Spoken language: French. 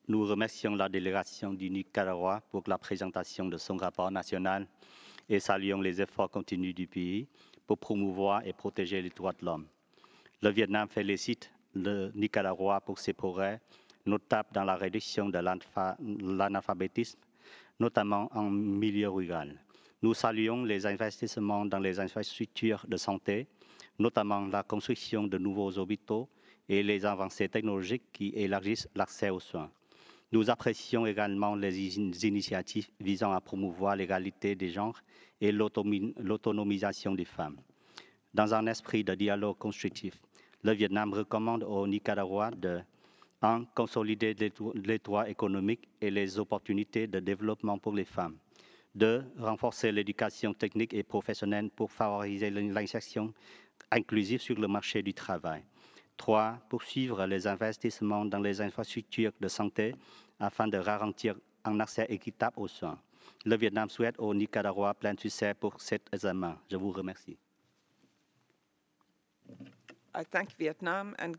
Nous remercions la délégation du Nicaragua pour la présentation de son rapport national et saluons les efforts continus du pays pour promouvoir et protéger les droits de l'homme. Le Vietnam félicite le Nicaragua pour ses progrès, notables dans la réduction de l'analphabétisme, notamment en milieu rural. Nous saluons les investissements dans les infrastructures de santé, notamment la construction de nouveaux hôpitaux et les avancées technologiques qui élargissent l'accès aux soins. Nous apprécions également les initiatives visant à promouvoir l'égalité des genres et l'autonomisation des femmes. Dans un esprit de dialogue constructif, le Vietnam recommande au Nicaragua de 1. Consolider les droits économiques et les opportunités de développement pour les femmes. 2. Renforcer l'éducation technique et professionnelle pour favoriser l'insertion inclusive sur le marché du travail. 3. Poursuivre les investissements dans les infrastructures de santé afin de garantir un accès équitable aux soins. Le Vietnam souhaite au Nicaragua plein succès pour cet examen. Je vous remercie. I thank Vietnam and